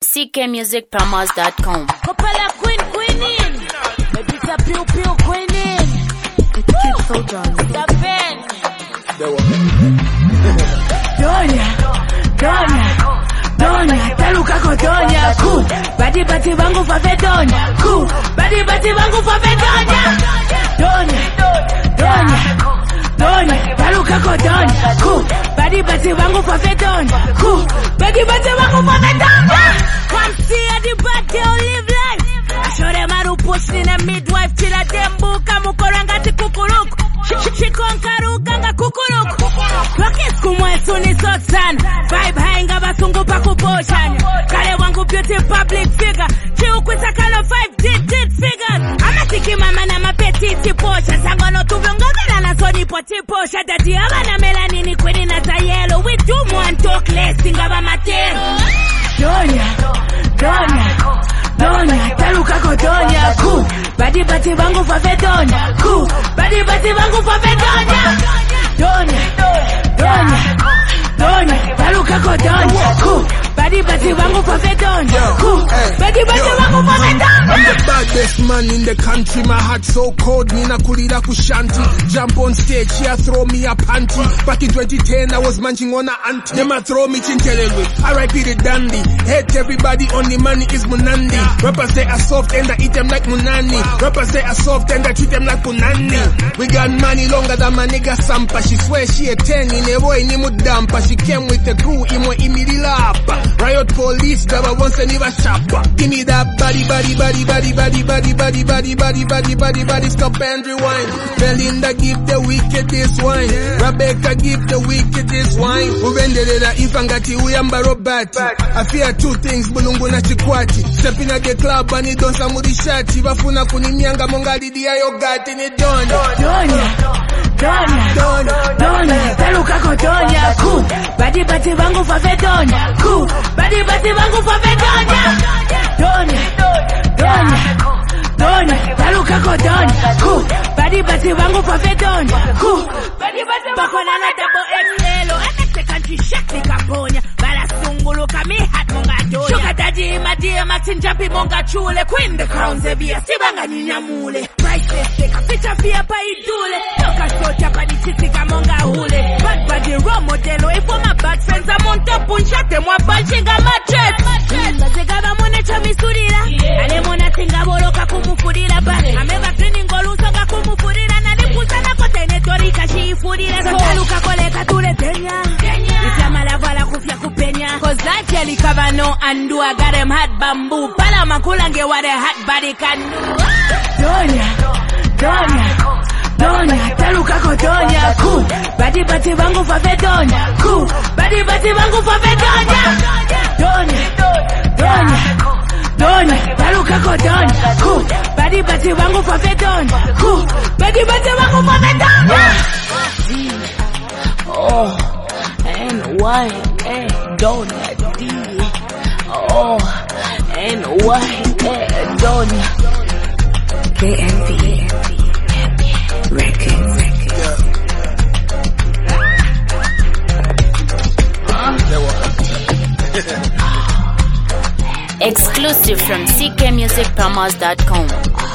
ckmusicpromos.com. Kopala queen in. Maybe it's a pew queen in. Keep so done. The pen. Donya, taluka ko donya, ku. Badi wangu fa donya, ku. Badi wangu fa donya. Donya, taluka ko donya, ku. Badi wangu fa donya, ku. Badi wangu fa donya. Come see how the bad girl live life. I show them how to push in a midwife till a dembuka mukorangati kukuruku. Chikonkaruka nga kukuruku. Rockets kumwesu ni sotana. Vibe high nga basungu pa kuposhanya. Kale wangu beauty public figure. Chiukwisa kalo 5 figures. Amatiki mama na mapetiti posha. Sangono tuviongoza na soni poti posha. Dadi aba na melanini kwini na tayelo. We do more and talk less. Singaba matero. Donya, taluka ko donya, ku. Badi wangu fa donya, ku. Badi wangu fa donya. Donya, taluka ko donya, ku. Badi wangu fa donya, ku. Badi wangu fa donya. I'm the baddest man in the country. My heart so cold, nina kulira kushanti. Jump on stage, here throw me a panty. Back in 2010, I was munching on a auntie. Them a throw me chinchelewe. R.I.P. the dandy. Hate everybody, only money is munandi. Rappers say I soft and I eat them like munani. Rappers say I soft and I treat them like punani. We got money longer than my nigga Sampa. She swear she a 10 in a boy ni mudampa. She came with the crew, imo imirilapa. Riot police, daba once and never chopper. Give me that body, stop and rewind. Belinda give the wickedest wine. Rebecca give the wickedest wine. Uvendelela ifangati uyamba robati. I fear two things, bulungu na chikwati. Step in at the club and it don't samurishati. Bafuna kunimianga mongali dia yogati ni donya. Donya, taluka ko donya, ku. Badi wangu fa donya, ku. Badi wangu fa donya. Donya, taluka ko donya, ku. Badi wangu fa donya, ku. Badi bakona na double XL. Anete country shake ni kaponya. Bala sungulu kami hat monga donya. Sugar daddy madia Martin Japi monga chule. Queen the crown zebia sibanga nyamule. Priceless take a picture fia pa idule. Toka shota pa di chitika monga hule. Bad body raw modelo. If for my bad friends I'm on top punchate mwa banchinga mattress. Bazegaba mone chamisurira. Ale mona tinga boroka kumufurira bale. Ameba cleaning golusa nga kumufurira. Na nipusa na kote netorika shiifurira. Taluka koleka tule tenya. Isama la vala kufya kupenya. Cause life yali cover no undo. I got them hot bamboo. Pala makulange what a hot body can do. Donya, taluka ko donya, ku. Badi wangu fa donya, ku. Badi wangu fa donya. Donya, taluka ko donya, ku. Badi wangu fa donya, ku. Badi wangu fa donya. N-Y-A, donya, D. N-Y-A, donya. KNV Records. Exclusive from ckmusicpromos.com.